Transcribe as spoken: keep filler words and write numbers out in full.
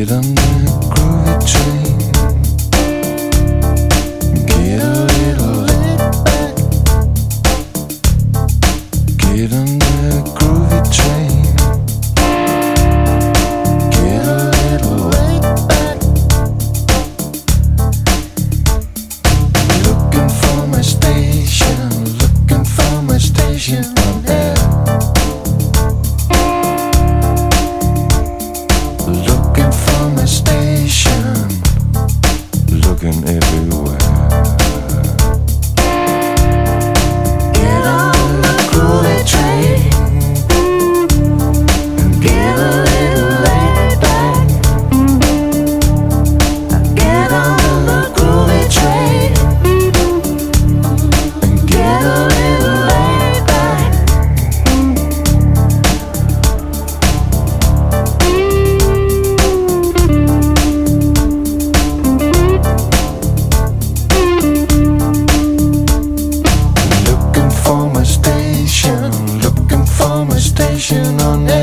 Get on the groovy train. Get a little laid back. Get on the groovy train. Get a little laid back. Looking for my station. Looking for my station on air. Looking for my station, looking everywhere. Get on the groovy train and get a little laid back. Get on the groovy train and get a little laid back. Looking for my station, looking for my station on air.